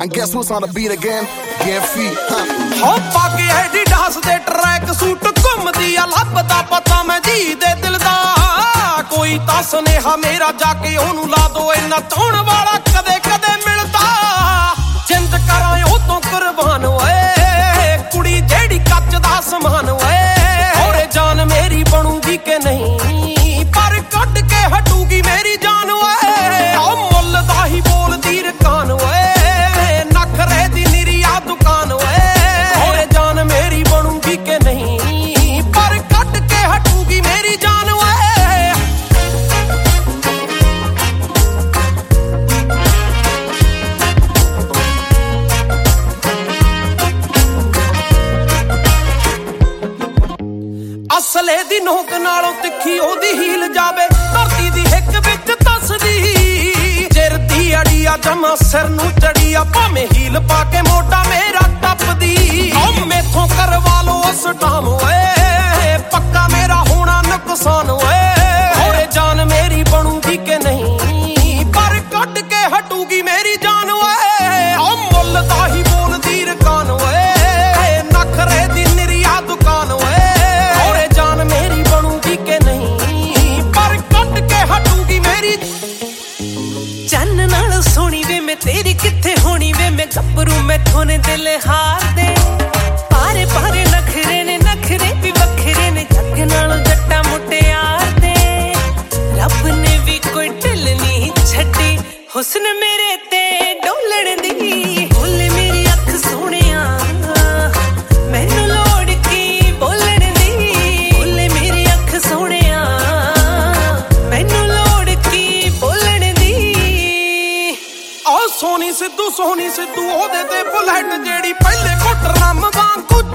And guess who's on the beat again? Get feet, huh? ਹੋ ਪਾਕੇ Adidas ਦੇ track suit ਘੁੰਮਦੀ ਆ ਲੱਭਦਾ ਪਤਾ ਮੈਂ ਜੀ ਦੇ ਦਿਲ ਦਾ ਕੋਈ ਤਾਂ ਸੁਨੇਹਾ ਮੇਰਾ ਜਾ ਕੇ ਉਹਨੂੰ ਲਾ ਦੋ ਇੰਨਾ ਚਾਹਣ ਵਾਲਾ ਕਦੇ ਕਦੇ ਮਿਲਦਾ ਜਿੰਦ ਕਰਾਂ ਉਹ ਤੋਂ ਕੁਰਬਾਨ ਓਏ ਕੁੜੀ ਜਿਹੜੀ ਕੱਚ ਦਾ ਸਮਾਨ ਓਏ ਹੋਰੇ ਜਾਨ ਮੇਰੀ ਬਣੂਗੀ ਕਿ ਨਹੀਂ ਪਰ ਕੱਢ ਕੇ ਹਟੂਗੀ ਮੇਰੀ ਜਾਨ ਓਏ ਉਹ ਮੁੱਲ ਦਾ ਹੀ ਬੋਲਦੀ ਰਕਾਨ ਓਏ ਨਖਰੇ ਦੀ ਨਿਰੀਆ ਦੁਕਾਨ ਓਏ ਹੋਰੇ ਜਾਨ ਮੇਰੀ ਬਣੂਗੀ ਕਿ ਨਹੀਂ ਪਰ ਕੱਢ ਕੇ ਹਟੂਗੀ ਮੇਰੀ ਜਾਨ ਓਏ ਅਸਲੇ ਦੀ ਨੋਕ ਨਾਲੋਂ ਤਿੱਖੀ ਉਹਦੀ ਹੀਲ ਜਾਵੇ ਧਰਤੀ ਦੀ ਹਿੱਕ ਵਿੱਚ ਤਸਦੀ ਜਿਰਦੀ ਅੜੀਆ ਜਮਾ ਸਿਰ ਨੂੰ ਚੜੀਆ ਭਾਵੇਂ ਹੀਲ ਪਾ ਕੇ ਮੋਢਾ ਮੇਰਾ ਟੱਪਦੀ ਓ ਮੈਥੋਂ ਕਰਵਾ ਲੋ ਉਸ ਟਾਮ ਓਏ ਪੱਕਾ ਮੇਰਾ ਹੋਣਾ ਨੁਕਸਾਨ ਓਏ ਹੋਰੇ ਜਾਨ ਮੇਰੀ ਬਣੂਗੀ ਕਿ ਨਹੀਂ ਪਰ ਕੱਢ ਕੇ ਹਟੂਗੀ ਮੇਰੀ ਜਾਨ ਓਏ ਓ ਮੁੱਲ ਦਾ ਹੀ ਬੋਲਦੀ ਰਕਾਨ ਓਏ ਨਖਰੇ ਦੀ ਨਿਰੀਆ ਦੁਕਾਨ ਓਏ ਮੇਰੀ ਬਣੂਗੀ ਕਿ ਨਹੀਂ ਪਰ ਕੱਢ ਕੇ ਹਟੂਗੀ ਮੇਰੀ ਚੰਨ ਨਾਲ ਸੋਹਣੀ ਵੇ ਮੈਂ ਤੇਰੀ ਕਿੱਥੇ ਹੋਣੀ ਵੇ ਮੈਂ ਗੱਭਰੂ ਮੈਥੋਂ ਨੇ ਦਿਲ ਹਾਰ ਦੇ ਪਾਰੇ ਪਾਰੇ ਨਖਰੇ ਵੀ ਵੱਖਰੇ ਨੇ ਜੱਗ ਨਾਲ ਜੱਟਾ ਮੁਟਿਆਰ ਦੇ ਰੱਬ ਨੇ ਵੀ ਕੋਈ ਢਿੱਲ ਨਹੀਂ ਛੱਡੀ ਹੁਸਨ ਮੇਰੇ ਤੇ ਡੋਲਣ ਦੀ ਬੋਲੇ ਮੇਰੀ ਅੱਖ ਸੋਹਣਿਆ ਮੈਨੂੰ ਲੋੜ ਕੀ ਬੋਲਣ ਸੋਹਣਿਆ ਮੈਨੂੰ ਲੋੜ ਕੀ ਬੋਲਣ ਦੀ ਓ ਸੋਹਣੀ ਸਿੱਧੂ ਉਹਦੇ ਤੇ ਬੁਲਟ ਜਿਹੜੀ ਪਹਿਲੇ ਘੁੱਟ ਰੰਮ ਵਾਂਗੂ